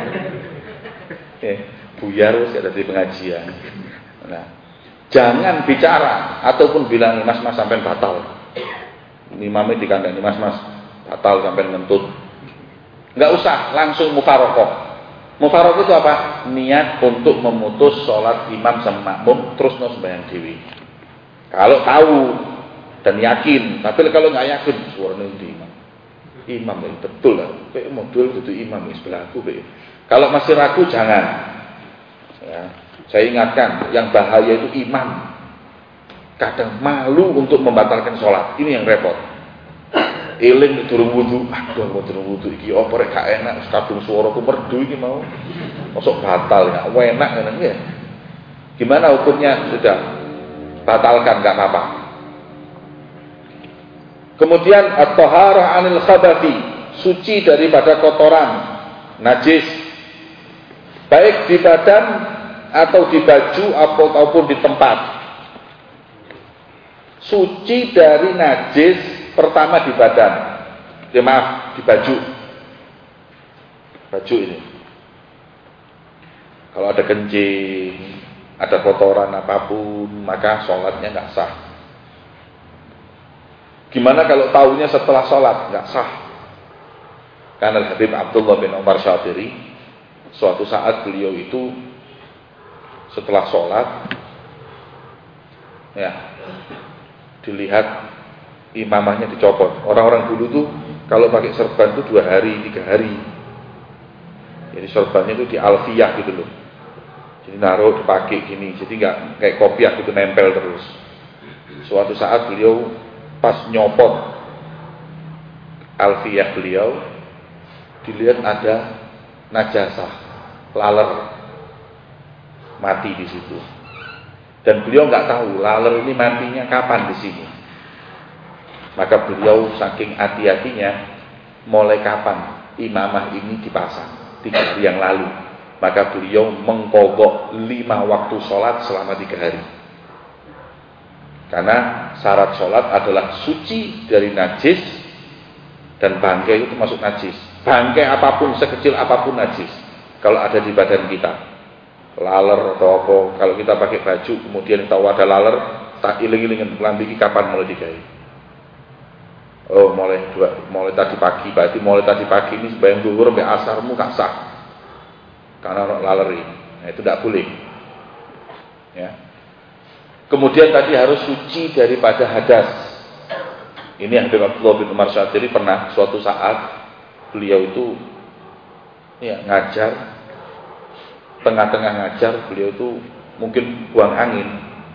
Ya. Buyar wis ada di pengajian. Nah, jangan bicara ataupun bilang mas-mas sampai batal. imamnya dikandani, mas mas batal sampai ngentut. Nggak usah langsung mufarokoh. Mufarokoh itu apa? Niat untuk memutus sholat imam sama makmum terus no sembahyang dewi. Kalau tahu dan yakin, tapi kalau nggak yakin suaranya di imam. Imam ya betul lah. Kayak modul itu imam ya sebelahku. Kalau masih ragu jangan. Ya, saya ingatkan yang bahaya itu imam. Kadang malu untuk membatalkan sholat. Ini yang repot. Eling durung wudu, aduh mau durung wudu iki apa rek gak enak, kadung suaraku merdu iki mau. Mosok batal ya, enak ngene ya. Gimana hukumnya? Sudah batalkan enggak apa-apa. Kemudian at-taharah 'anil khabathi, suci daripada kotoran, najis. Baik di badan atau di baju ataupun di tempat. Suci dari najis pertama di badan, ya maaf di baju, baju ini. Kalau ada kencing, ada kotoran apapun, maka sholatnya nggak sah. Gimana kalau tahunya setelah sholat nggak sah? Karena Habib Abdullah bin Umar Syatiri, suatu saat beliau itu setelah sholat, ya dilihat imamahnya dicopot. Orang-orang dulu tuh kalau pakai serban tuh dua hari, tiga hari. Jadi serbannya itu di alfiyah gitu loh. Jadi naruh dipakai gini, jadi nggak kayak kopiah gitu nempel terus. Suatu saat beliau pas nyopot alfiyah beliau, dilihat ada najasah, laler mati di situ. Dan beliau nggak tahu laler ini matinya kapan di sini. Maka beliau saking hati-hatinya, mulai kapan imamah ini dipasang? Tiga hari yang lalu. Maka beliau mengkobok lima waktu sholat selama tiga hari. Karena syarat sholat adalah suci dari najis, dan bangkai itu masuk najis. Bangkai apapun, sekecil apapun najis. Kalau ada di badan kita, laler atau apa, kalau kita pakai baju kemudian tahu ada laler, tak iling-ilingin lambiki kapan mulai digawe. Oh mulai dua, mulai tadi pagi, berarti mulai tadi pagi ini sembahyang zuhur sampai asarmu gak sah karena laler ini. Nah, itu tidak boleh. Ya. Kemudian tadi harus suci daripada hadas. Ini yang Habib Abdullah bin Umar Syatiri pernah suatu saat beliau itu ya ngajar. Tengah-tengah ngajar beliau itu mungkin buang angin,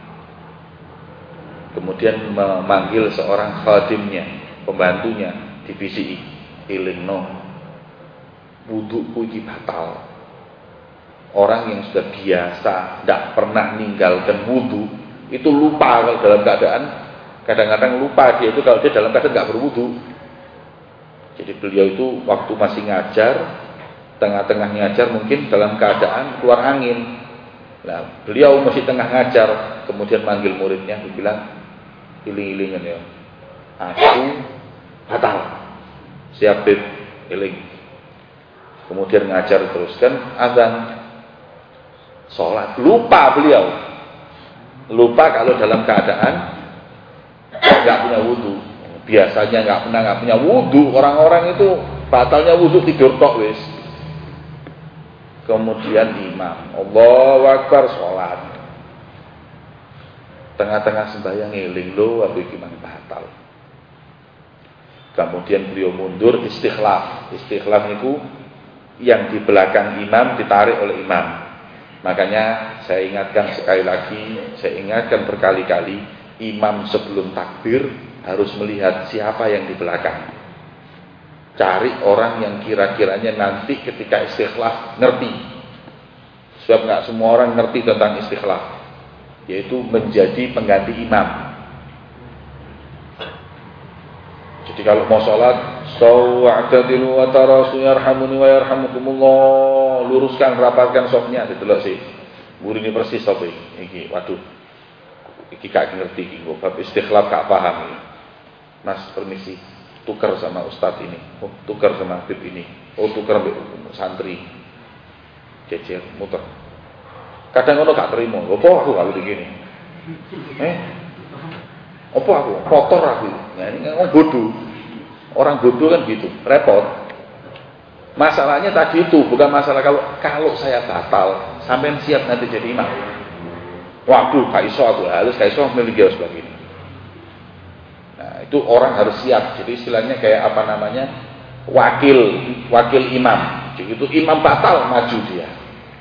kemudian memanggil seorang khadimnya, pembantunya, dibisiki, ilingno wuduku iki batal. Orang yang sudah biasa tidak pernah meninggalkan wudu itu lupa kalau dalam keadaan, kadang-kadang lupa dia itu kalau dia dalam keadaan nggak berwudu. Jadi beliau itu waktu masih ngajar, tengah-tengah ngajar mungkin dalam keadaan keluar angin. Nah, beliau masih tengah ngajar, kemudian manggil muridnya, dia bilang, iling-ilingan ya, aku batal, siap beb, iling. Kemudian ngajar teruskan, azan, sholat, lupa beliau, lupa kalau dalam keadaan nggak punya wudu. Biasanya nggak pernah nggak punya wudu, orang-orang itu batalnya wudu tidur tok wis. Kemudian imam, Allahu Akbar, sholat. Tengah-tengah sembahyang ngeling lo, habis gimana batal. Kemudian beliau mundur, istikhlaf. Istikhlaf itu yang di belakang imam ditarik oleh imam. Makanya saya ingatkan sekali lagi, saya ingatkan berkali-kali, imam sebelum takbir harus melihat siapa yang di belakang. Cari orang yang kira-kiranya nanti ketika istikhlaf ngerti. Sebab nggak semua orang ngerti tentang istikhlaf, yaitu menjadi pengganti imam. Jadi kalau mau sholat, sawa'tadilu wa tarasu yarhamuni wa yarhamukumullah, luruskan, rapatkan sofnya, ditelok sih. Murini persis sopi. Iki, waduh, iki gak ngerti, iki bab istikhlaf gak paham. Mas permisi, tukar sama ustadz ini, oh tukar sama habib ini, oh tukar sama santri, jejer, muter. Kadang ono gak terima, apa aku kalau begini? Eh, apa aku? Kotor aku. Nah, ini ngomong bodoh. Orang bodoh kan gitu, repot. Masalahnya tadi itu bukan masalah kalau kalau saya batal, sampai siap nanti jadi imam. Waduh, gak iso aku halus, gak iso memiliki harus begini. Nah, itu orang harus siap. Jadi istilahnya kayak apa namanya? Wakil, wakil imam. Jadi itu imam batal, maju dia.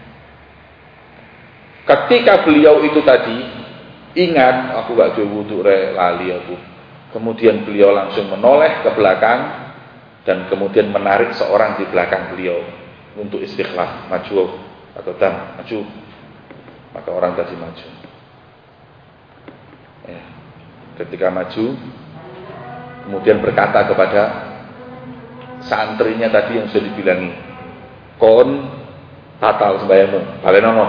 Ketika beliau itu tadi ingat, aku gak ada wudu re lali aku. Kemudian beliau langsung menoleh ke belakang dan kemudian menarik seorang di belakang beliau untuk istikhlaf, maju atau dam, maju. Maka orang tadi maju. Ya. Ketika maju, kemudian berkata kepada santrinya tadi yang sudah dibilangi, kon batal sembahyangmu, balenono.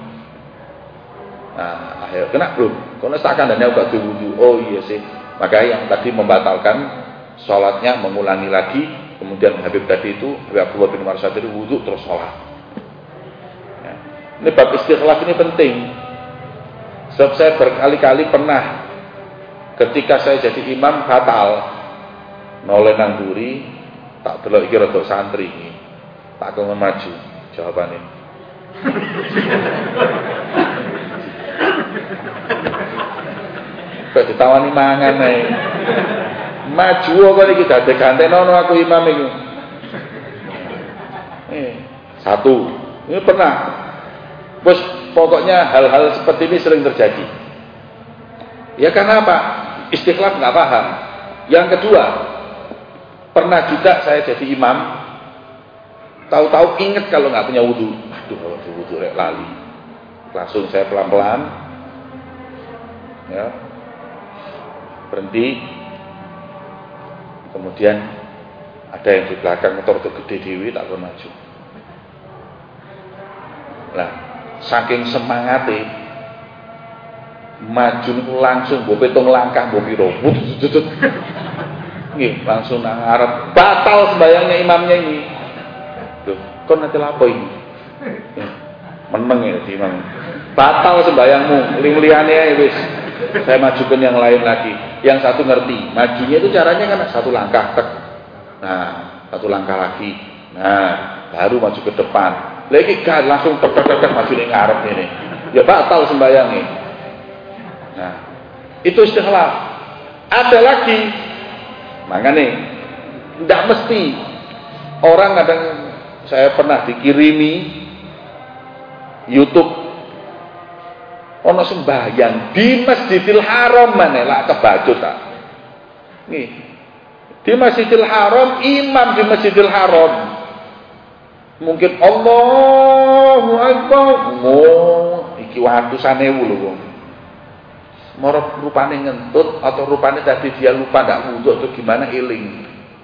Nah, akhirnya kena belum? Kono sakan dan aku gak wudu. Oh iya sih. Maka yang tadi membatalkan sholatnya mengulangi lagi. Kemudian Habib tadi itu Habib Abdullah bin Umar Syadri wudu terus sholat. Ya. Ini bab istikhlaf ini penting. Sebab saya berkali-kali pernah ketika saya jadi imam batal noleh nang duri tak delok iki rada santri iki. Tak kongkon maju jawabane. Kok ditawani mangan ae. Maju kok iki dadi gantenono aku imam iku. Eh, satu. Ini pernah. Bos, pokoknya hal-hal seperti ini sering terjadi. Ya karena apa? Istikhlaf enggak paham. Yang kedua, pernah juga saya jadi imam, tahu-tahu ingat kalau enggak punya wudu. Aduh, kalau wudu rek lali. Langsung saya pelan-pelan ya berhenti, kemudian ada yang di belakang motor itu gede dewi tak pernah maju. Nah, saking semangatnya maju langsung mbok pitung langkah mbok piro wudut nggih langsung nang ngarep batal sembayangnya imamnya ini. Loh, kon nanti lapo ini? Meneng ya di imam. Batal sembayangmu, ling-liyane wis. Saya majukan yang lain lagi. Yang satu ngerti, majunya itu caranya kan satu langkah tek. Nah, satu langkah lagi. Nah, baru maju ke depan. Lagi kan langsung tek tek tek maju ning ngarep ini. Ya batal sembayangnya. Nah, itu istikhlaf. Ada lagi. Makanya enggak mesti orang kadang saya pernah dikirimi YouTube ono sembahyang di Masjidil Haram mana lah kebacut tak. Nih. Di Masjidil Haram, imam di Masjidil Haram. Mungkin Allahu Akbar. Oh, iki watusan ewu lho wong. Moro rupane ngentut atau rupane tadi dia lupa ndak wudu atau gimana iling.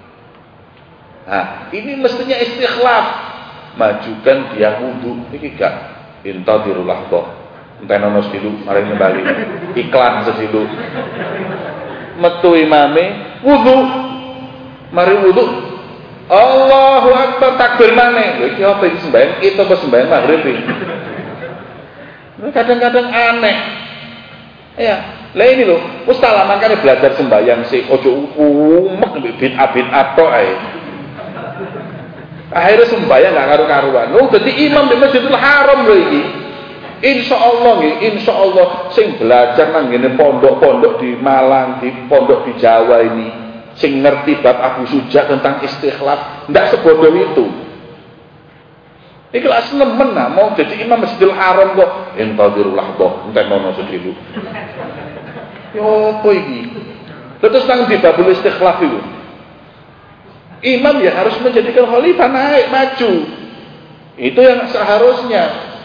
Nah, ini mestinya istikhlaf. Majukan dia wudu iki gak intadirullah kok. Entenono dulu, mari kembali. Iklan sesilu. Metu imame wudu. Mari wudu. Allahu Akbar takbir maneh. Lha iki apa iki sembahyang kita apa sembahyang maghrib iki? Kadang-kadang aneh. Ya, lah ini loh, wis tak makane belajar sembahyang sih ojo umek bid'ah bid'ah tok ae. Akhirnya sembahyang gak karu-karuan. Lho dadi imam di Masjidil Haram lho iki. Insyaallah nggih, insyaallah sing belajar nang ngene pondok-pondok di Malang, di pondok di Jawa ini, sing ngerti bab Abu Suja tentang istikhlaf, ndak sebodoh itu. Iki lak nemen nah mau jadi imam Masjidil Haram kok intadirullah kok entenono sedhilu. Yo apa iki? Terus nang di babul istikhlaf itu. Imam ya harus menjadikan khalifah naik maju. Itu yang seharusnya.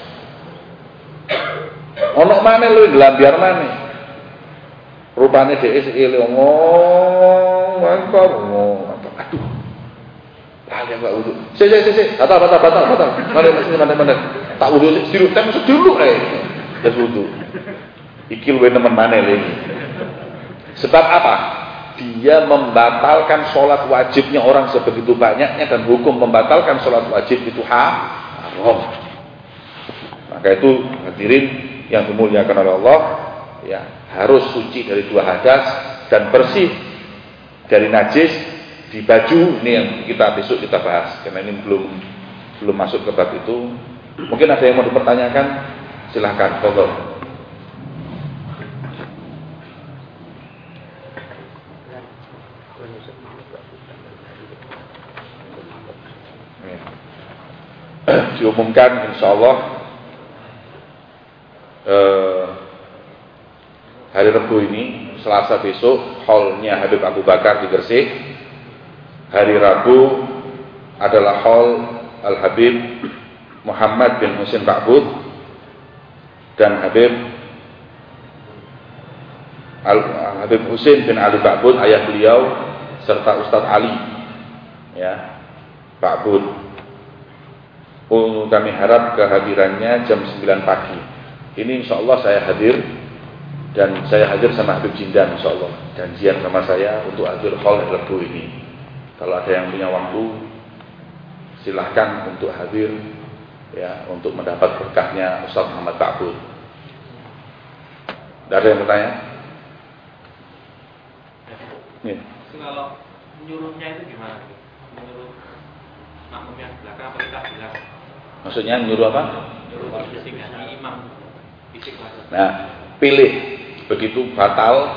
Ono maneh lho nglambiar maneh. Rupane dhek ile ngomong, mangkok ngomong. Aduh. Lali enggak wudu. Sik sik sik, batal batal batal batal. Mari mesti maneh-maneh. Tak wudu sirup tem sedulu ae. Terus wudu. Iki luwih nemen maneh lagi. Sebab apa? Dia membatalkan sholat wajibnya orang sebegitu banyaknya dan hukum membatalkan sholat wajib itu haram. Maka itu hadirin yang dimuliakan oleh Allah, ya harus suci dari dua hadas dan bersih dari najis di baju, ini yang kita besok kita bahas karena ini belum belum masuk ke bab itu. Mungkin ada yang mau dipertanyakan, silahkan. Fadhol. Diumumkan insyaallah eh, hari Rabu ini, Selasa besok, hallnya Habib Abu Bakar di Gresik. Hari Rabu adalah hall Al-Habib Muhammad bin Husain Ba'bud dan Habib Al-Habib Husain bin Ali Ba'bud, ayah beliau, serta Ustadz Ali ya Ba'bud. Oh, kami harap kehadirannya jam sembilan pagi. Ini insyaallah saya hadir, dan saya hadir sama Habib Jindan insyaallah. Janjian sama saya untuk hadir hall Rabu ini. Kalau ada yang punya waktu, silahkan untuk hadir ya, untuk mendapat berkahnya Ustaz Muhammad Ba'bud. Ada yang bertanya? Nih. Kalau menyuruhnya itu gimana? Menyuruh makmum yang belakang apa kita bilang? Maksudnya nyuruh apa? Nyuruh fisik, ini imam fisik. Nah, pilih. Begitu batal,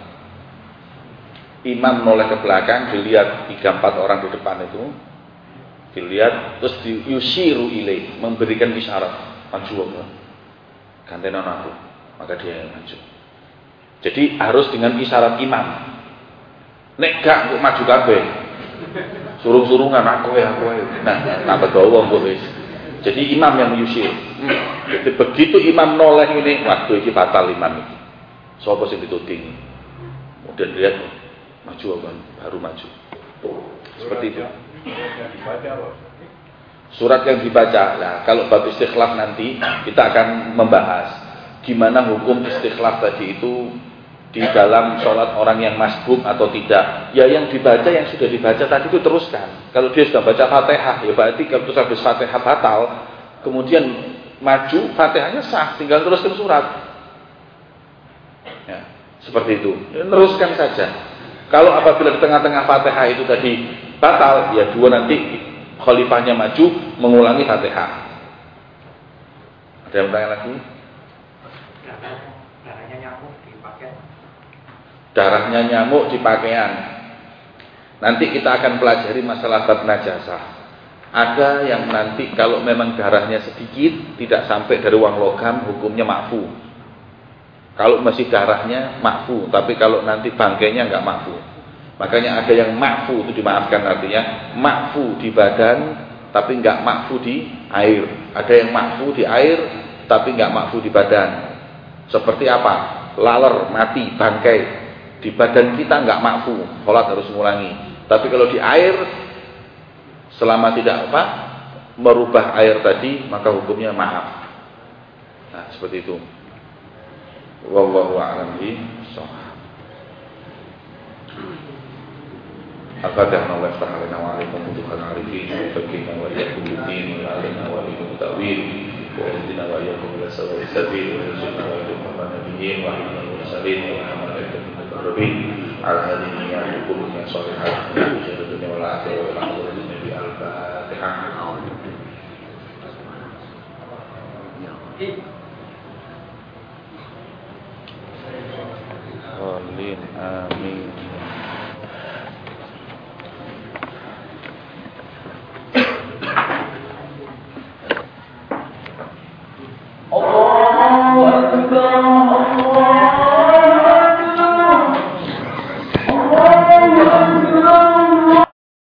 imam noleh ke belakang, dilihat tiga empat orang di depan itu, dilihat, terus di yusiru ilai, memberikan isyarat, maju apa? Gantenan aku, maka dia yang maju. Jadi harus dengan isyarat imam. Nek gak untuk maju kabeh, suruh-surungan aku ya aku ya. Nah, tambah dawa mbok wis. Jadi imam yang yusir. Hmm. Jadi begitu imam noleh ini, waktu ini batal imam ini. Sopo sing dituding. Kemudian lihat maju apa? Baru maju. Seperti itu. Surat yang dibaca. Nah, kalau bab istikhlaf nanti kita akan membahas gimana hukum istikhlaf tadi itu di dalam sholat orang yang masbuk atau tidak. Ya yang dibaca, yang sudah dibaca tadi itu teruskan. Kalau dia sudah baca Fatihah, ya berarti kalau habis Fatihah batal, kemudian maju, Fatihahnya sah, tinggal teruskan surat. Ya, seperti itu. Ya, teruskan saja. Kalau apabila di tengah-tengah Fatihah itu tadi batal, ya dua nanti khalifahnya maju mengulangi Fatihah. Ada yang bertanya lagi? Darahnya nyamuk di pakaian. Darahnya nyamuk di pakaian. Nanti kita akan pelajari masalah bab najasah. Ada yang nanti kalau memang darahnya sedikit, tidak sampai dari uang logam, hukumnya ma'fu. Kalau masih darahnya ma'fu, tapi kalau nanti bangkainya enggak ma'fu. Makanya ada yang ma'fu, itu dimaafkan artinya ma'fu di badan, tapi enggak ma'fu di air. Ada yang ma'fu di air, tapi enggak ma'fu di badan. Seperti apa? Laler, mati, bangkai. Di badan kita enggak ma'fu, sholat harus mengulangi. Tapi kalau di air, selama tidak apa merubah air tadi, maka hukumnya maaf. Nah, seperti itu. Wallahu a'lam bishawab. Al-Fatihah. Allah ta'ala wa alaikum wa arifin wa fakina wa yakum bid-din wa alina wa likum ta'wil wa ihdina wa yakum ila sawa'i sabil wa yusina wa yakum nabiyyin wa ilman mursalin wa hamalaikatum muqarrabin ala hadhihi ya hukum ya shalihat fi dunya wal akhirah wa ala nabi al-Fatihah. Amin. Amin. Allahu Akbar.